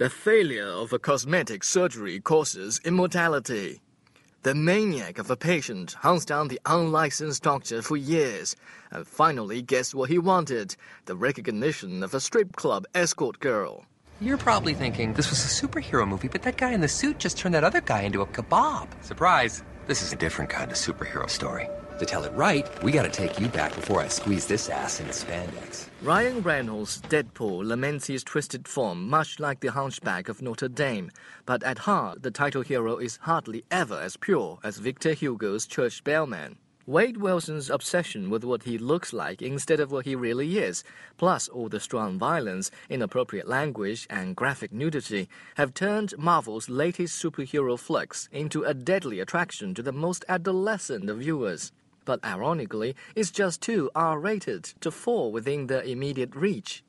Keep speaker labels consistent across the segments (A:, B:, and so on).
A: The failure of a cosmetic surgery causes immortality. The maniac of a patient hunts down the unlicensed doctor for years and finally gets what he wanted, the recognition of a strip club escort girl.
B: You're probably thinking this was a superhero movie, but that guy in the suit just turned that other guy into a kebab. Surprise! This is a different kind of superhero story. To tell it right, we gotta take you back before I squeeze this ass into spandex.
A: Ryan Reynolds' Deadpool laments his twisted form much like the Hunchback of Notre Dame, but at heart the title hero is hardly ever as pure as Victor Hugo's church bellman. Wade Wilson's obsession with what he looks like instead of what he really is, plus all the strong violence, inappropriate language, and graphic nudity, have turned Marvel's latest superhero flicks into a deadly attraction to the most adolescent of viewers. But ironically, it's just too R-rated to fall within their immediate reach.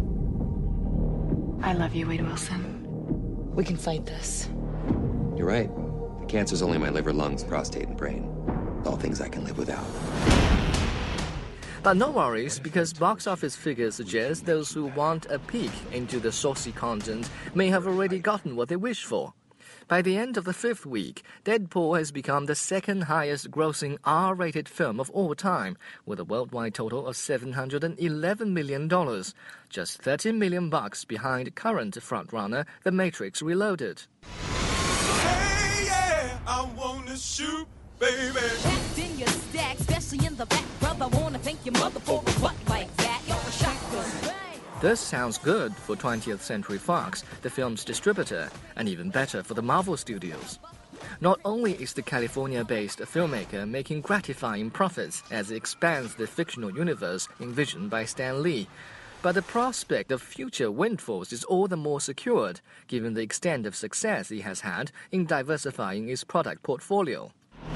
C: I love you, Wade Wilson. We can fight this.
B: You're right. The cancer's only my liver, lungs, prostate, and brain. All things I can live without.
A: But no worries, because box office figures suggest those who want a peek into the saucy content may have already gotten what they wish for. By the end of the fifth week, Deadpool has become the second highest grossing R-rated film of all time, with a worldwide total of $711 million, just $13 million behind current frontrunner The Matrix Reloaded.
D: Hey, yeah, I wanna shoot, baby.
E: Packed in your stack, especially in the back, brother. Wanna thank your mother for a butt like that. You're a shotgun.
A: This sounds good for 20th Century Fox, the film's distributor, and even better for the Marvel Studios. Not only is the California-based filmmaker making gratifying profits as it expands the fictional universe envisioned by Stan Lee, but the prospect of future windfalls is all the more secured, given the extent of success he has had in diversifying his product portfolio.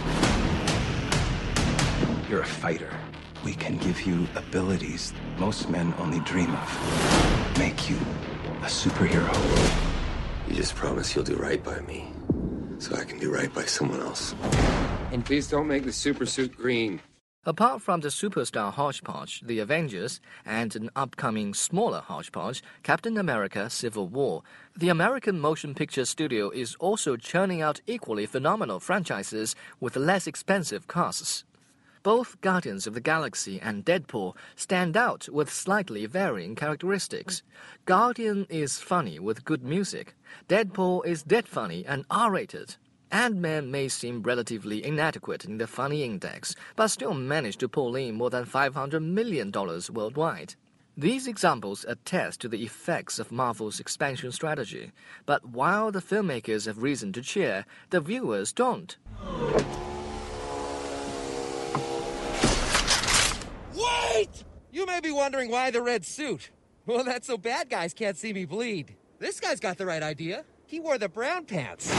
F: You're a fighter. We can give you abilities most men only dream of. Make you a superhero.
B: You just promise you'll do right by me, so I can do right by someone else. And please don't make the super suit green.
A: Apart from the superstar hodgepodge, The Avengers, and an upcoming smaller hodgepodge, Captain America: Civil War, the American motion picture studio is also churning out equally phenomenal franchises with less expensive casts. Both Guardians of the Galaxy and Deadpool stand out with slightly varying characteristics. Guardian is funny with good music. Deadpool is dead funny and R-rated. Ant-Man may seem relatively inadequate in the funny index, but still managed to pull in more than $500 million worldwide. These examples attest to the effects of Marvel's expansion strategy. But while the filmmakers have reason to cheer, the viewers don't.
G: Wait! You may be wondering why the red suit. Well, that's so bad guys can't see me bleed. This guy's got the right idea. He wore the brown pants.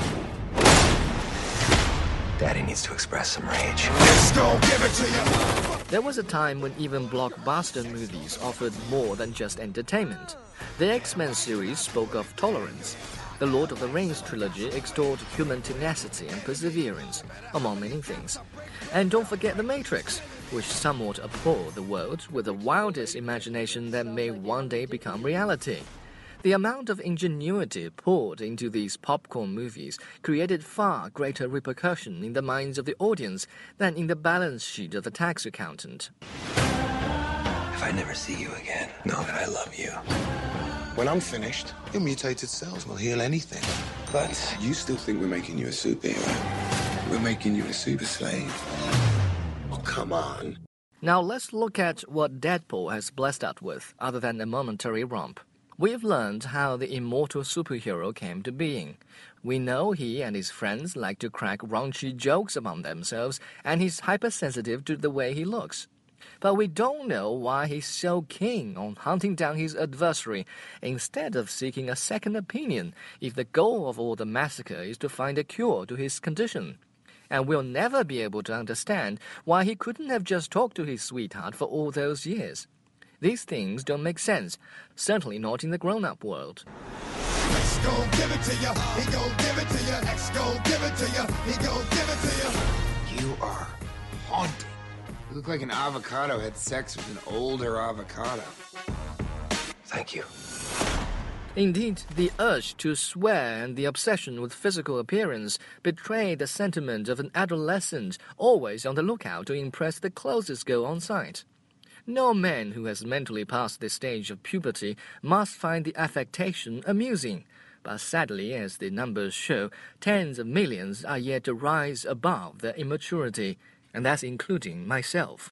B: Daddy needs to express some rage.
D: Let's go, give it to you.
A: There was a time when even blockbuster movies offered more than just entertainment. The X-Men series spoke of tolerance. The Lord of the Rings trilogy extolled human tenacity and perseverance, among many things. And don't forget The Matrix, which somewhat abhorred the world with the wildest imagination that may one day become reality. The amount of ingenuity poured into these popcorn movies created far greater repercussion in the minds of the audience than in the balance sheet of the tax accountant.
B: If I never see you again, know that I love you.
D: When I'm finished, your mutated cells will heal anything. But you still think we're making you a superhero. We're making you a super slave. Oh, come on.
A: Now let's look at what Deadpool has blessed us with, other than a momentary romp. We've learned how the immortal superhero came to being. We know he and his friends like to crack raunchy jokes among themselves, and he's hypersensitive to the way he looks. But we don't know why he's so keen on hunting down his adversary instead of seeking a second opinion if the goal of all the massacre is to find a cure to his condition. And we'll never be able to understand why he couldn't have just talked to his sweetheart for all those years. These things don't make sense, certainly not in the grown-up world.
D: X gon' give it to you. He gon' give it to you. X gon' give it to you. He gon' give it to you.
H: You are haunting. You look like an avocado had sex with an older avocado.
B: Thank you.
A: Indeed, the urge to swear and the obsession with physical appearance betray the sentiment of an adolescent always on the lookout to impress the closest girl on sight. No man who has mentally passed this stage of puberty must find the affectation amusing. But sadly, as the numbers show, tens of millions are yet to rise above their immaturity, and that's including myself.